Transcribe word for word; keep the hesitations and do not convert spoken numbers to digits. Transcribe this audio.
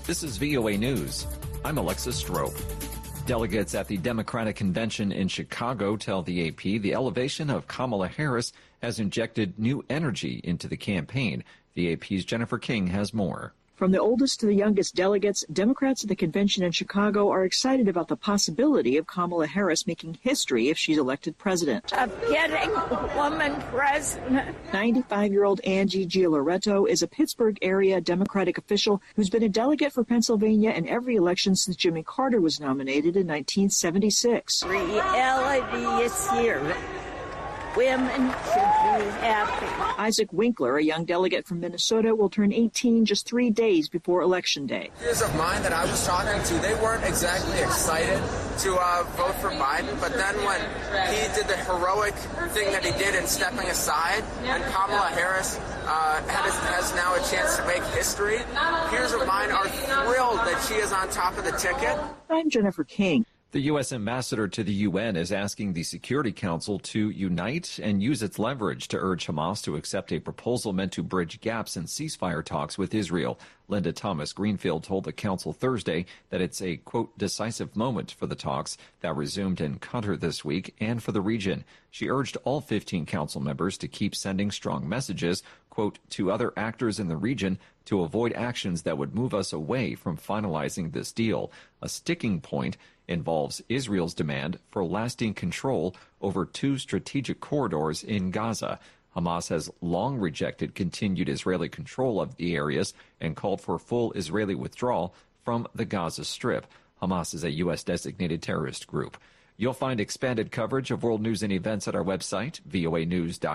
This is V O A News. I'm Alexis Strope. Delegates at the Democratic Convention in Chicago tell the A P the elevation of Kamala Harris has injected new energy into the campaign. The A P's Jennifer King has more. From the oldest to the youngest delegates, Democrats at the convention in Chicago are excited about the possibility of Kamala Harris making history if she's elected president. Of getting a woman president. ninety-five-year-old Angie Gioloretto is a Pittsburgh area Democratic official who's been a delegate for Pennsylvania in every election since Jimmy Carter was nominated in nineteen seventy-six. Reality is here. Women should be happy. Isaac Winkler, a young delegate from Minnesota, will turn eighteen just three days before Election Day. Peers of mine that I was talking to, they weren't exactly excited to uh, vote for Biden, but then when he did the heroic thing that he did in stepping aside, and Kamala Harris uh, has, has now a chance to make history, peers of mine are thrilled that she is on top of the ticket. I'm Jennifer King. The U S ambassador to the U N is asking the Security Council to unite and use its leverage to urge Hamas to accept a proposal meant to bridge gaps in ceasefire talks with Israel. Linda Thomas Greenfield told the council Thursday that it's a, quote, decisive moment for the talks that resumed in Qatar this week and for the region. She urged all fifteen council members to keep sending strong messages, quote, to other actors in the region to avoid actions that would move us away from finalizing this deal. A sticking point involves Israel's demand for lasting control over two strategic corridors in Gaza. Hamas has long rejected continued Israeli control of the areas and called for full Israeli withdrawal from the Gaza Strip. Hamas is a U S designated terrorist group. You'll find expanded coverage of world news and events at our website, V O A news dot com.